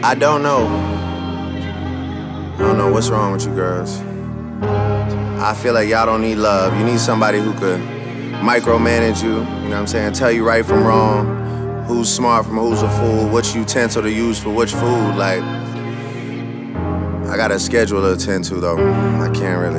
I don't know. I don't know what's wrong with you girls. I feel like y'all don't need love. You need somebody who could micromanage you, you know what I'm saying? Tell you right from wrong, who's smart from who's a fool, which utensil to use for which food. Like, I got a schedule to attend to though. I can't really.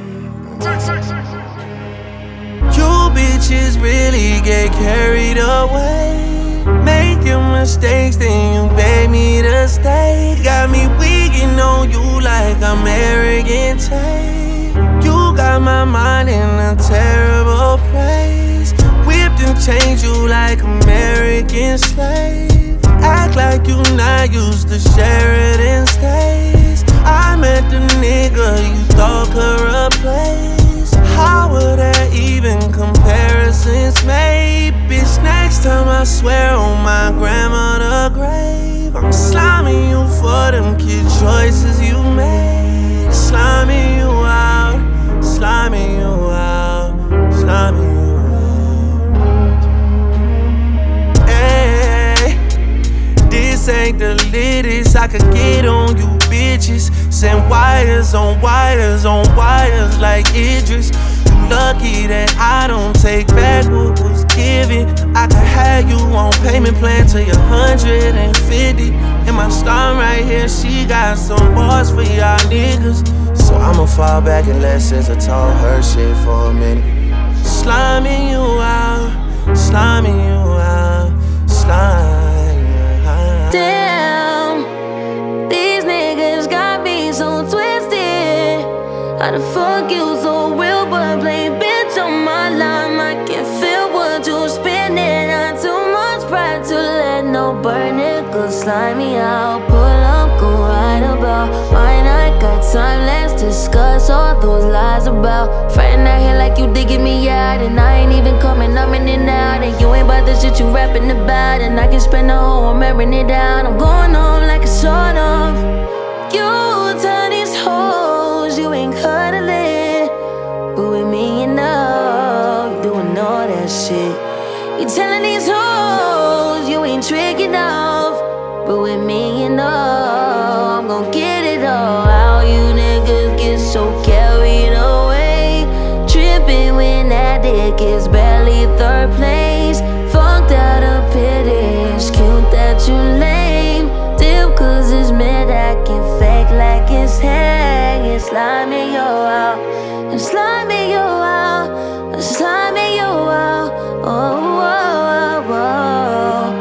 You bitches really get carried away, making mistakes, then you beg me to stay. Got me weaking on you like I'm arrogant tape. You got my mind in a terrible place, whipped and changed you like American slave. Act like you not used to Sheridan stays. I met the nigga you thought could replace. How would that even comparisons made? Bitch, next time I swear on my grandmother grave, I'm sliming you for them kid choices you made. Sliming you out, sliming you out, sliming you out. Hey, this ain't the latest I could get on you bitches. Send wires on wires on wires like Idris. You lucky that I don't take back what was given. I could have you on payment plan till you're 150. And my star right here, she got some bars for y'all niggas. So I'ma fall back and let SZA talk her shit for a minute. Sliming you out, sliming you out, sliming you out. Damn, these niggas got me so twisted. How the fuck you so real but play bitch on my line? I can feel what you spinning. Not too much pride to let no burn niggas slime me out. Pull up, go right about mine. I got time, let's discuss all those lies about friend out here like you digging me out, and I ain't even coming, I'm in and out, and you ain't about the shit you rapping about, and I can spend the whole I'm airing it down. I'm going home like a sort of. You tell these hoes you ain't cuddling, but with me you know, doing all that shit. You telling these hoes you ain't tricking off, but with me you know, I'm gon' get it all. How you niggas get so carried away, tripping when that dick is barely third place. Fucked out of pity, it's cute that you lame. Dip cause it's mid, I can fake like it's hang. It's sliming you out, it's sliming you out, it's sliming you out. Oh, oh, oh, oh.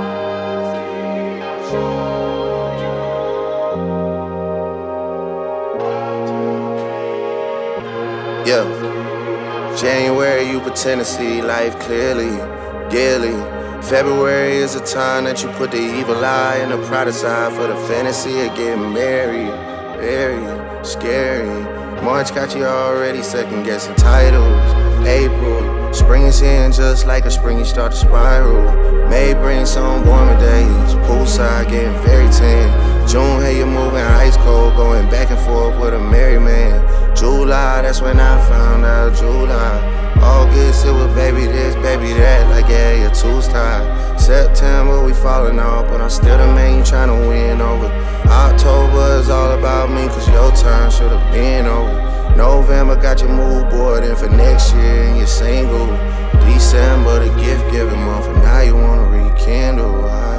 Yeah. January, you pretend to see life clearly, daily. February is the time that you put the evil eye and the pride aside for the fantasy of getting married. Very scary. March got you already second guessing titles. April, spring is here and just like a spring you start to spiral. May bring some warmer days, poolside getting very tan. June, hey, you're moving ice cold, going back and forth with a married man. July, that's when I found out. July, August, it was baby this, baby that, like yeah, you're too tired. September, we falling off, but I'm still the man you tryna win over. October is all about me, cause your turn should've been over. November got your mood board in for next year and you're single. December, the gift giving month, and now you wanna rekindle.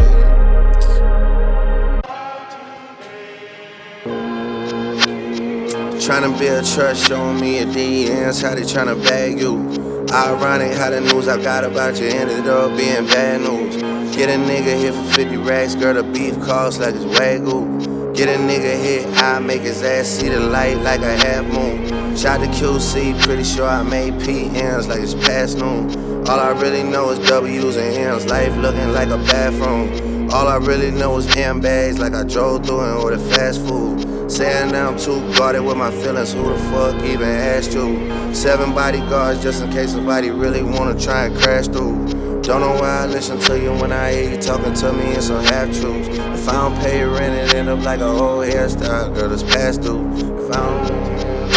Tryna build trust, showing me your DMs, how they tryna bag you. Ironic how the news I got about you ended up being bad news. Get a nigga hit for 50 racks, girl, the beef costs like it's Wagyu. Get a nigga hit, I make his ass see the light like a half moon. Shot to QC, pretty sure I made PMs like it's past noon. All I really know is W's and M's, life looking like a bathroom. All I really know is M bags like I drove through and ordered fast food. Saying that I'm too guarded with my feelings, who the fuck even asked you? 7 bodyguards just in case somebody really wanna try and crash through. Don't know why I listen to you when I hear you talking to me in some half-truths. If I don't pay rent, it end up like a whole hairstyle, girl, it's past due. If I don't